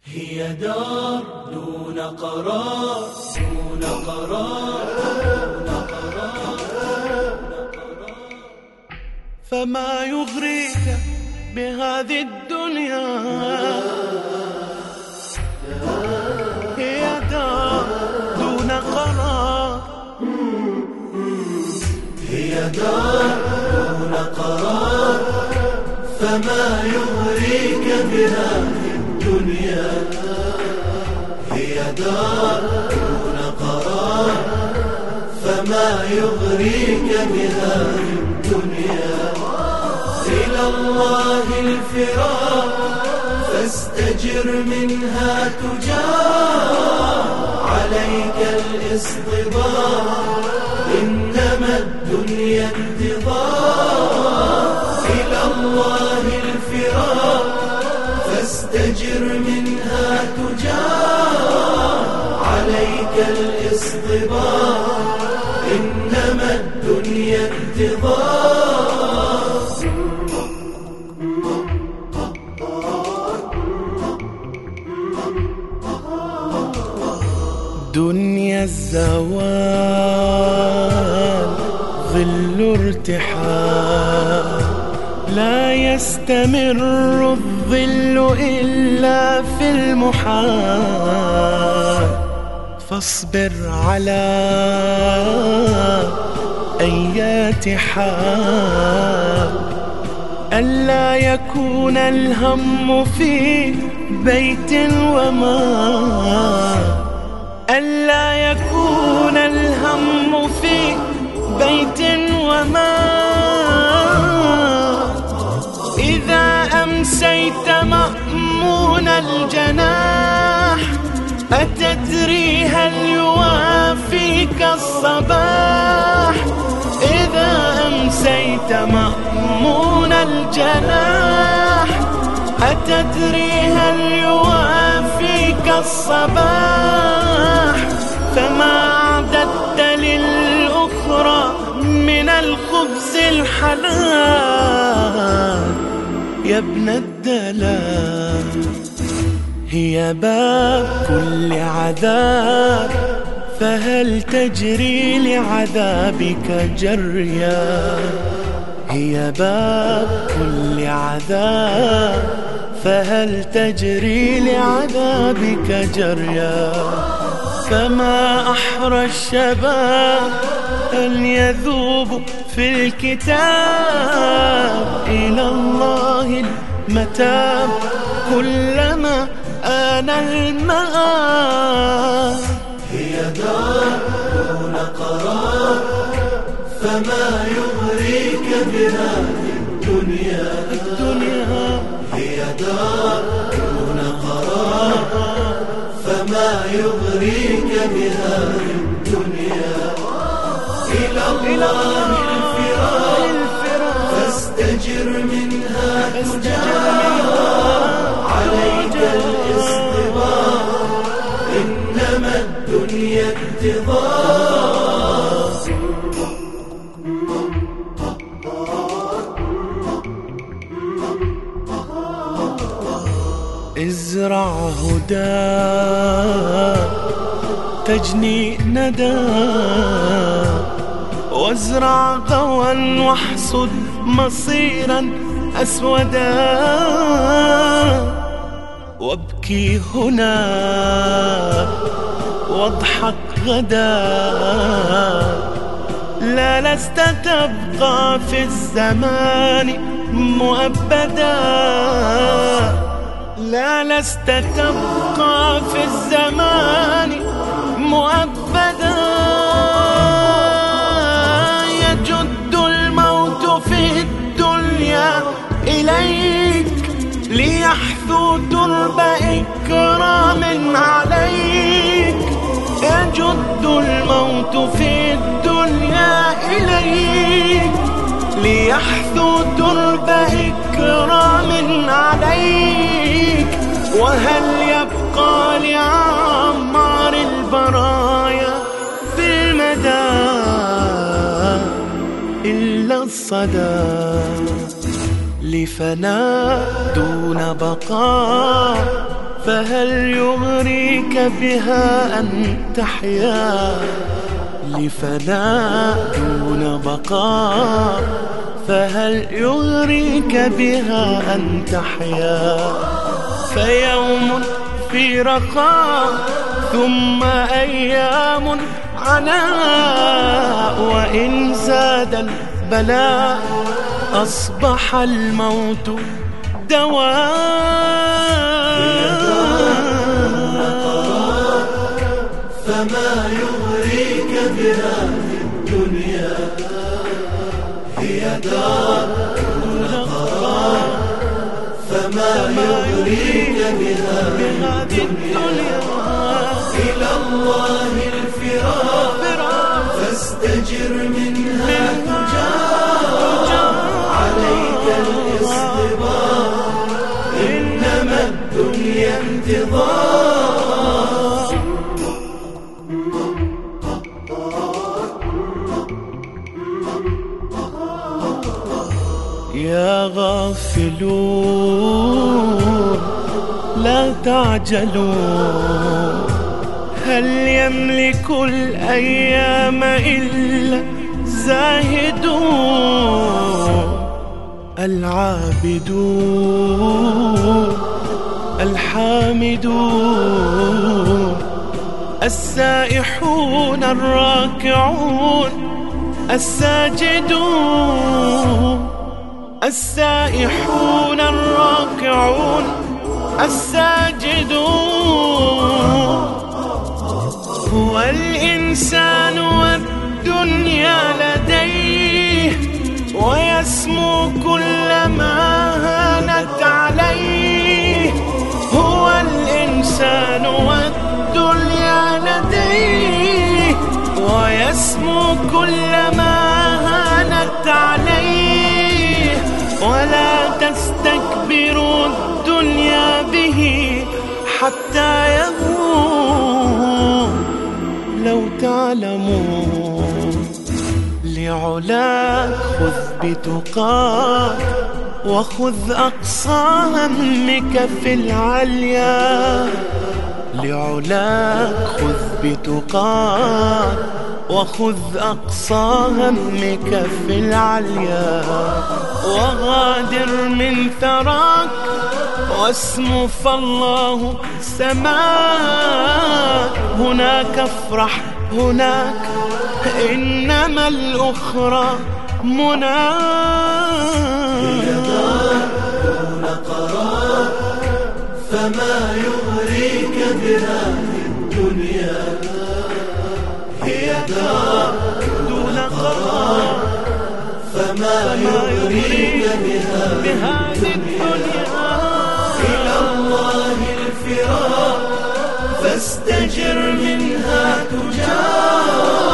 هي دار دون قرار، دون قرار، دون قرار. فما يغريك بهذه الدنيا؟ هي دار دون قرار، هي دار دون قرار. فما يغريك بهذه الدنيا؟ هي دار دون قرار. فما يغريك بهذه الدنيا؟ إلى الله الفرار، فاستجر منها تجار. عليك الاصطبار، إنما الدنيا انتظار. إلى الله الفرار، فاستجر منها تجار. عليك الاصطبار، إنما الدنيا انتظار. دنيا الزوال ظل ارتحال، لا يستمر الظل إلا في المحال. فاصبر على أيات حال، ألا يكون الهم في بيت ومال. ألا يكون الهم في بيت ومال. إذا أمسيت مأمون الجناح، أتدري هل يوافيك الصباح؟ إذا أمسيت مأمون الجناح، أتدري هل يوافيك الصباح؟ فما أعددت للأخرى من الخبز الحلال يا ابن الدلال. هي باب كل عذاب، فهل تجري لعذابك جريا؟ هي باب كل عذاب، فهل تجري لعذابك جريا؟ فما أحرى الشباب أن يذوب في الكتاب. إلى الله المتاب كلما آن المآب. هي دار دون قرار، فما يغريك بهذه الدنيا؟ هي دار دون قرار، فما يغريك بهذه الدنيا؟ إلى الله الفرار، فاستجر منها تجار. عليك الاصطبار، إنما الدنيا انتظار. ازرع هدى تجني ندى، وازرع غوى واحصد مصيرا أسودا. وابكي هنا واضحك غدا، لا لست تبقى في الزمان مؤبدا. لا لست تبقى في الزمان مؤبدا. يجد الموت في الدنيا إليك، ليحثو ترب إكرام عليك. يجد الموت في الدنيا إليك، ليحثو ترب إكرام عليك. وهل يبقى لعمار البرايا في المدى إلا الصدى؟ لفناء دون بقاء، فهل يغريك بها أن تحيا لفناء دون بقاء؟ فهل يغريك بها أن تحيا فيوم في رخاء ثم أيام عناء، وإن زاد البلاء أصبح الموت دواء. فما يغريك بها في الدنيا هي دار دون قرار. فما يغريك بها في الدنيا إلى الله الفرار. فاستجر منها تجار، عليك الاصطبار، إنما الدنيا انتظار. يا غافلون لا تعجلوا، هل يملك الأيام إلا زاهدون؟ العابدون الحامدون السائحون الراكعون الساجدون، السائحون الراكعون الساجدون. هو الإنسان والدنيا لديه، ويسمو كلما هانت عليه. هو الإنسان والدنيا لديه، ويسمو كلما هانت عليه. ولا تستكبروا الدنيا به حتى يهون. لو تعلمون لعلاك خذ بتقاك، وخذ أقصى همك في العليا. لعلاك خذ بتقاك، وخذ أقصى همك في العليا. وغادر من ثراك واسم فالله سماك. هناك افرح هناك، إنما الأخرى مناك. هي دار دون قرار، فما يغريك بها في الدنيا. هي دار دون قرار، فما يغريك بها في الدنيا. إلى الله الفرار، فاستجر منها تجار.